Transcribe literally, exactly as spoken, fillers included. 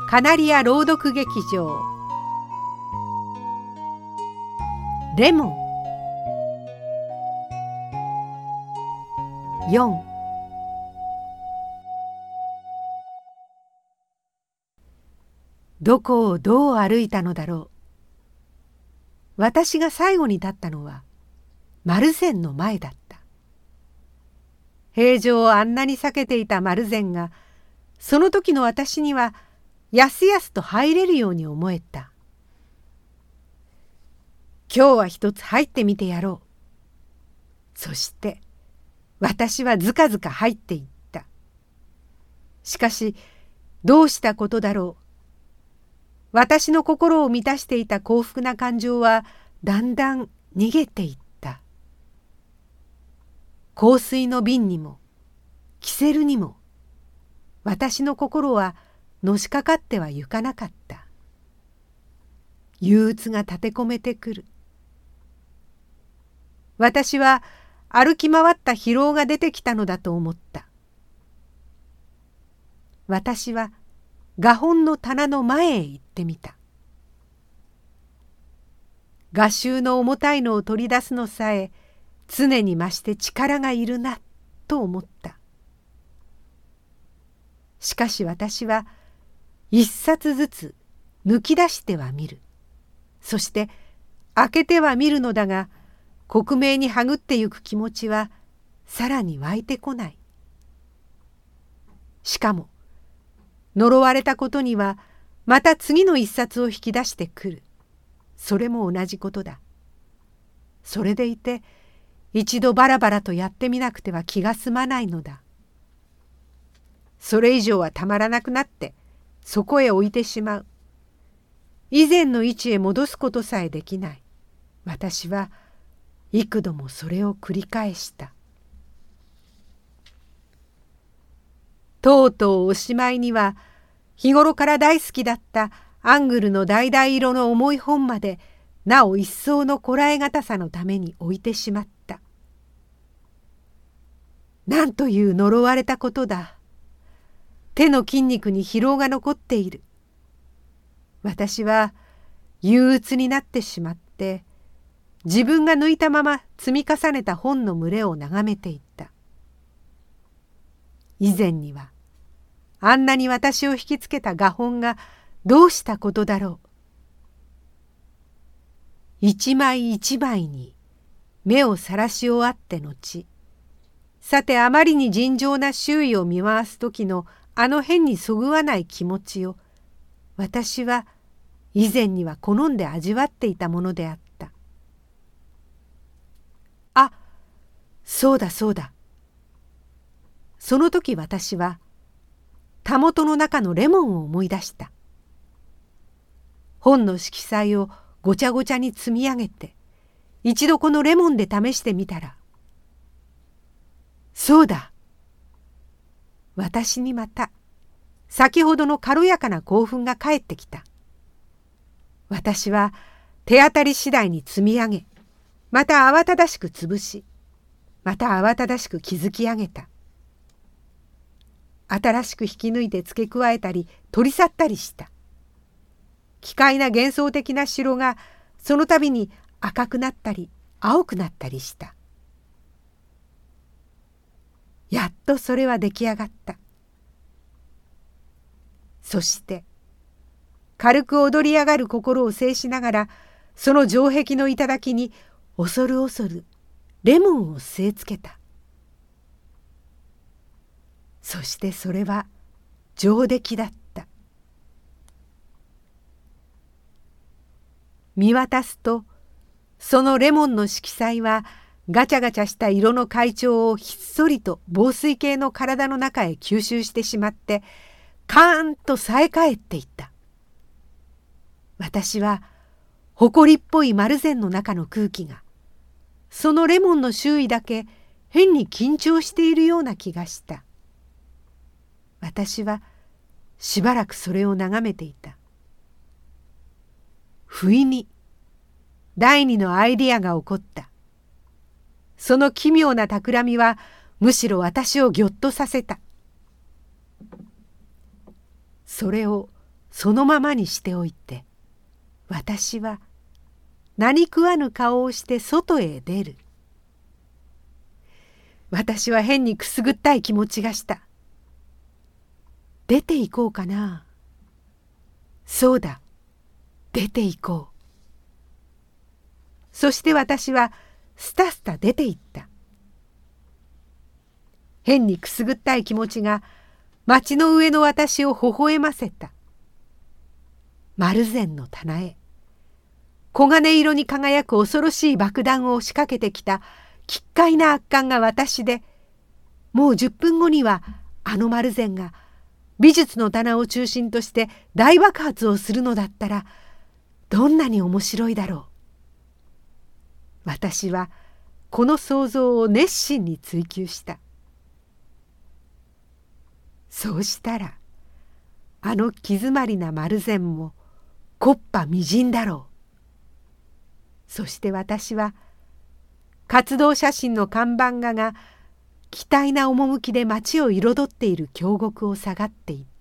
カナリア朗読劇場レモンよん。どこをどう歩いたのだろう。私が最後に立ったのは丸善の前だった。平常をあんなに避けていた丸善がその時の私にはやすやすと入れるように思えた。今日は一つ入ってみてやろう。そして私はずかずか入っていった。しかしどうしたことだろう。私の心を満たしていた幸福な感情はだんだん逃げていった。香水の瓶にもキセルにも私の心はのしかかってはゆかなかった。憂鬱が立て込めてくる。私は歩き回った疲労が出てきたのだと思った。私は画本の棚の前へ行ってみた。画集の重たいのを取り出すのさえ常に増して力がいるなと思った。しかし私は一冊ずつ抜き出してはみる。そして開けてはみるのだが、克明にはぐってゆく気持ちはさらに湧いてこない。しかも呪われたことにはまた次の一冊を引き出してくる。それも同じことだ。それでいて一度バラバラとやってみなくては気が済まないのだ。それ以上はたまらなくなってそこへ置いてしまう。以前の位置へ戻すことさえできない。私は幾度もそれを繰り返した。とうとうおしまいには日頃から大好きだったアングルの橙色の重い本までなお一層のこらえがたさのために置いてしまった。なんという呪われたことだ。手の筋肉に疲労が残っている。私は憂鬱になってしまって自分が抜いたまま積み重ねた本の群れを眺めていった。以前にはあんなに私を引きつけた画本がどうしたことだろう。一枚一枚に目をさらし終わって後、さてあまりに尋常な周囲を見回す時のあの変にそぐわない気持ちを私は以前には好んで味わっていたものであった。あ、そうだそうだ。その時私はたもとの中のレモンを思い出した。本の色彩をごちゃごちゃに積み上げて一度このレモンで試してみたら、そうだ。私にまた先ほどの軽やかな興奮が返ってきた。私は手当たり次第に積み上げ、また慌ただしく潰し、また慌ただしく築き上げた。新しく引き抜いて付け加えたり取り去ったりした。奇怪な幻想的な城がその度に赤くなったり青くなったりした。やっとそれは出来上がった。そして軽く踊り上がる心を制しながらその城壁の頂に恐る恐るレモンを据え付けた。そしてそれは上出来だった。見渡すとそのレモンの色彩はガチャガチャした色の階調をひっそりと紡錘形の体の中へ吸収してしまってカーンとさえ返っていった。私は埃っぽい丸善の中の空気がそのレモンの周囲だけ変に緊張しているような気がした。私はしばらくそれを眺めていた。不意に第二のアイディアが起こった。その奇妙な企みはむしろ私をぎょっとさせた。それをそのままにしておいて、私は何食わぬ顔をして外へ出る。私は変にくすぐったい気持ちがした。出て行こうかな。そうだ、出て行こう。そして私はスタスタ出て行った。変にくすぐったい気持ちが町の上の私を微笑ませた。丸善の棚へ黄金色に輝く恐ろしい爆弾を仕掛けてきた奇怪な悪漢が私で、もうじゅっぷんごにはあの丸善が美術の棚を中心として大爆発をするのだったら、どんなに面白いだろう。私はこの想像を熱心に追求した。そうしたらあの気詰まりな丸善も木っ端みじんだろう。そして私は活動写真の看板画が期待な趣で街を彩っている京極を下がっていった。